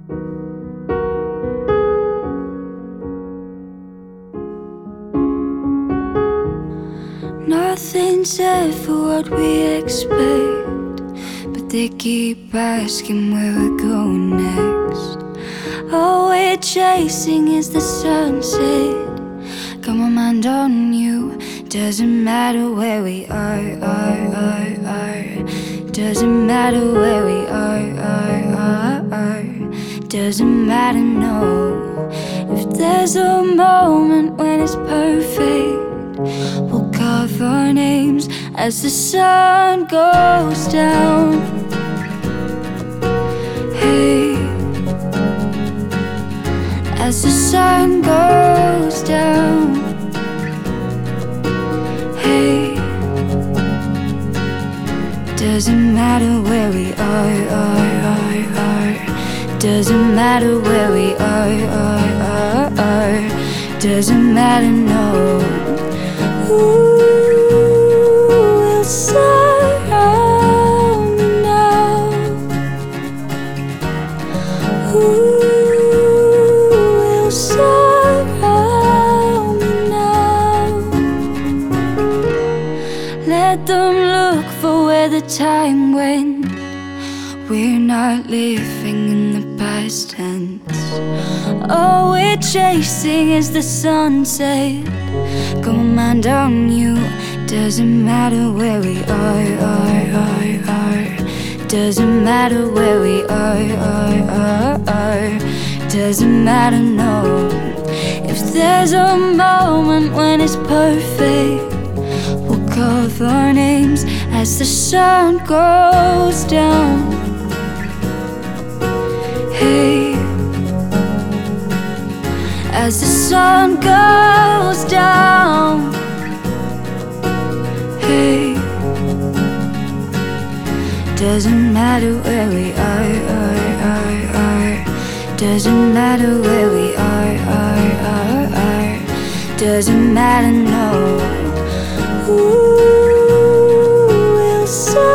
Nothing's said for what we expect, but they keep asking where we're going next. All we're chasing is the sunset. Got my mind on you. Doesn't matter where we are. Doesn't matter where we are. Doesn't matter, no. If there's a moment when it's perfect, we'll carve our names as the sun goes down. Hey, as the sun goes down. Hey, doesn't matter where we are. Doesn't matter where we are. Doesn't matter, no. Will surround me now. Will surround me now. Let them look for where the time went. We're not living in the past tense. All we're chasing is the sunset. Got my mind on you. Doesn't matter where we are. Doesn't matter where we are. Doesn't matter, no. If there's a moment when it's perfect, we'll carve our names as the sun goes down. Hey, as the sun goes down. Hey, doesn't matter where we are. Doesn't matter where we are. Doesn't matter, no. We'll